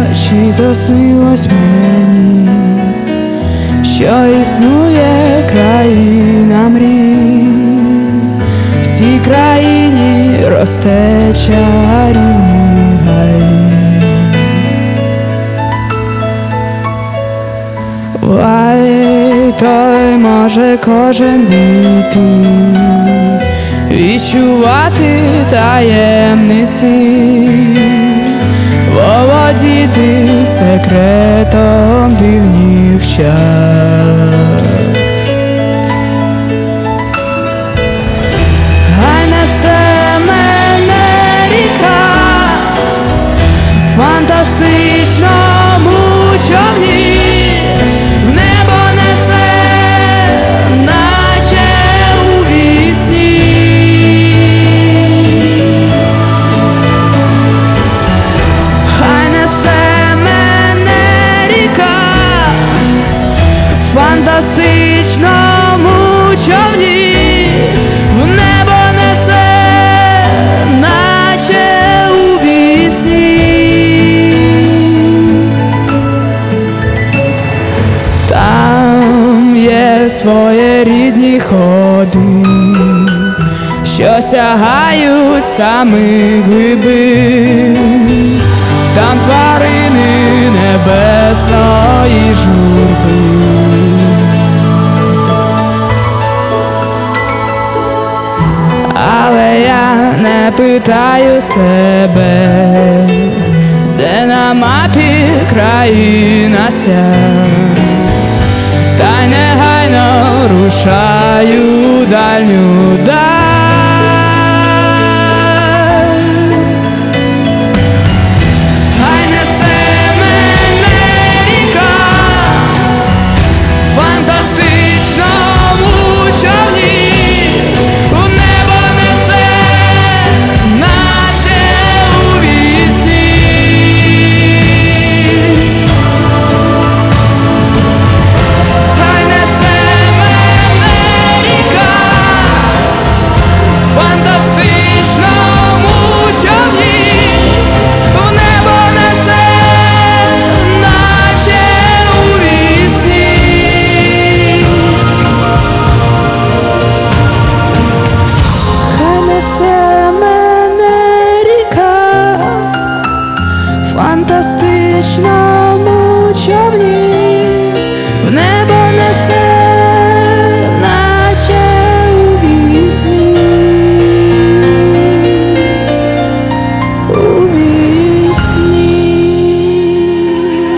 чи то снилось мені, що існує країна мрій, в цій країні росте чарівний гай. Той може кожен війти, відчувати таємниці, володіти секретом дивних чар. Хай несе мене ріка в фантастичному човні, в фантастичному човні, в небо несе, наче у вісні. Там є своєрідні ходи, що сягають самих глибин, там тварини небесної журби. Але я не питаю себе, де на мапі країна ся, та й негайно рушаю дальню даль. В фантастичному човні.